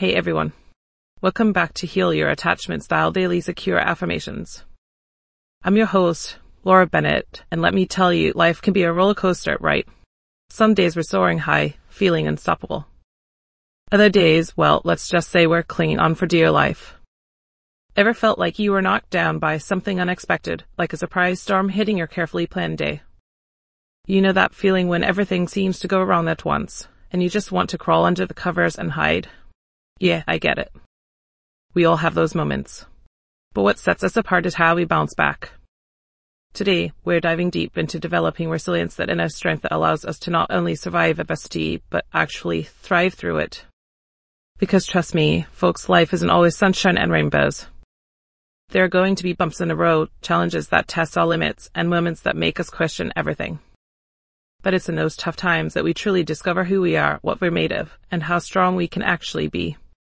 Hey everyone. Welcome back to Heal Your Attachment Style Daily Secure Affirmations. I'm your host, Laura Bennett, and let me tell you, life can be a roller coaster, right? Some days we're soaring high, feeling unstoppable. Other days, well, let's just say we're clinging on for dear life. Ever felt like you were knocked down by something unexpected, like a surprise storm hitting your carefully planned day? You know that feeling when everything seems to go wrong at once, and you just want to crawl under the covers and hide? Yeah, I get it. We all have those moments. But what sets us apart is how we bounce back. Today, we're diving deep into developing resilience, that inner strength that allows us to not only survive adversity, but actually thrive through it. Because trust me, folks, life isn't always sunshine and rainbows. There are going to be bumps in the road, challenges that test our limits, and moments that make us question everything. But it's in those tough times that we truly discover who we are, what we're made of, and how strong we can actually be.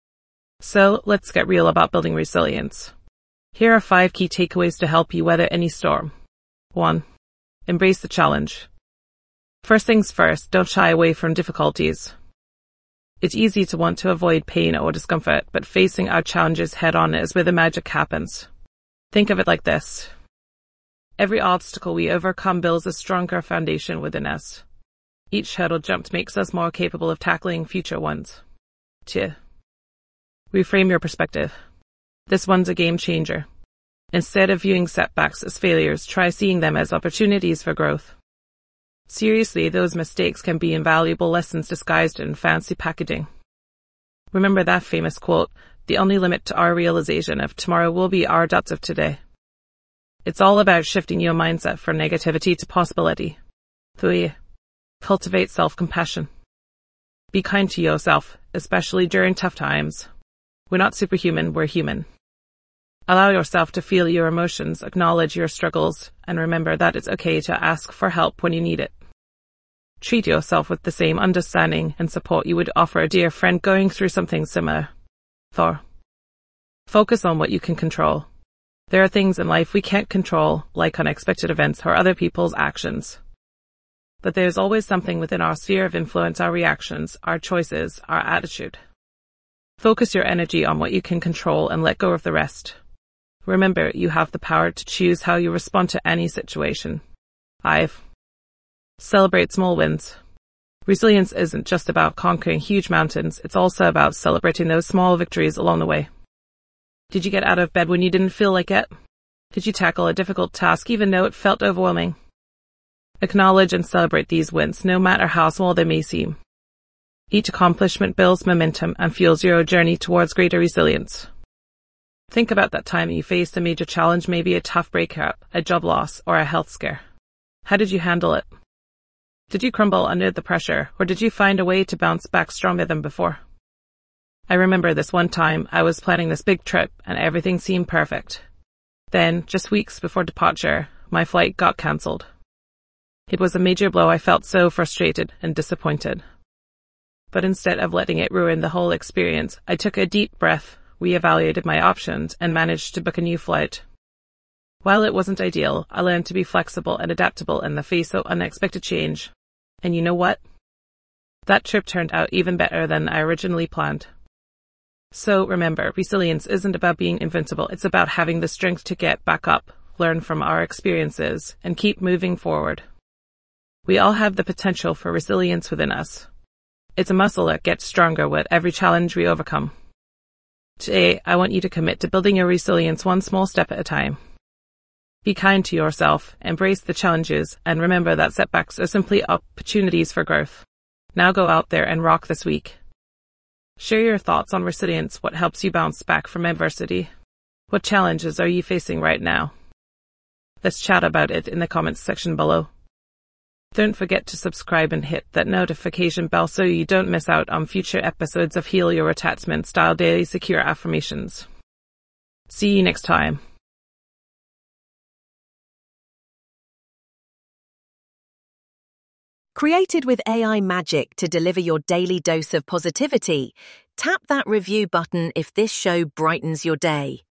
So, let's get real about building resilience. Here are 5 key takeaways to help you weather any storm. 1. Embrace the challenge. First things first, don't shy away from difficulties. It's easy to want to avoid pain or discomfort, but facing our challenges head-on is where the magic happens. Think of it like this. Every obstacle we overcome builds a stronger foundation within us. Each hurdle jumped makes us more capable of tackling future ones. 2. Reframe your perspective. This one's a game changer. Instead of viewing setbacks as failures, try seeing them as opportunities for growth. Seriously, those mistakes can be invaluable lessons disguised in fancy packaging. Remember that famous quote, "The only limit to our realization of tomorrow will be our doubts of today." It's all about shifting your mindset from negativity to possibility. 3. Cultivate self-compassion. Be kind to yourself, especially during tough times. We're not superhuman, we're human. Allow yourself to feel your emotions, acknowledge your struggles, and remember that it's okay to ask for help when you need it. Treat yourself with the same understanding and support you would offer a dear friend going through something similar. 4. Focus on what you can control. There are things in life we can't control, like unexpected events or other people's actions. But there's always something within our sphere of influence, our reactions, our choices, our attitude. Focus your energy on what you can control and let go of the rest. Remember, you have the power to choose how you respond to any situation. 5. Celebrate small wins. Resilience isn't just about conquering huge mountains, it's also about celebrating those small victories along the way. Did you get out of bed when you didn't feel like it? Did you tackle a difficult task even though it felt overwhelming? Acknowledge and celebrate these wins, no matter how small they may seem. Each accomplishment builds momentum and fuels your journey towards greater resilience. Think about that time you faced a major challenge, maybe a tough breakup, a job loss, or a health scare. How did you handle it? Did you crumble under the pressure, or did you find a way to bounce back stronger than before? I remember this one time I was planning this big trip and everything seemed perfect. Then, just weeks before departure, my flight got cancelled. It was a major blow. I felt so frustrated and disappointed. But instead of letting it ruin the whole experience, I took a deep breath, reevaluated my options, and managed to book a new flight. While it wasn't ideal, I learned to be flexible and adaptable in the face of unexpected change. And you know what? That trip turned out even better than I originally planned. So remember, resilience isn't about being invincible, it's about having the strength to get back up, learn from our experiences, and keep moving forward. We all have the potential for resilience within us. It's a muscle that gets stronger with every challenge we overcome. Today, I want you to commit to building your resilience one small step at a time. Be kind to yourself, embrace the challenges, and remember that setbacks are simply opportunities for growth. Now go out there and rock this week. Share your thoughts on resilience, what helps you bounce back from adversity. What challenges are you facing right now? Let's chat about it in the comments section below. Don't forget to subscribe and hit that notification bell so you don't miss out on future episodes of Heal Your Attachment Style Daily Secure Affirmations. See you next time. Created with AI magic to deliver your daily dose of positivity, tap that review button if this show brightens your day.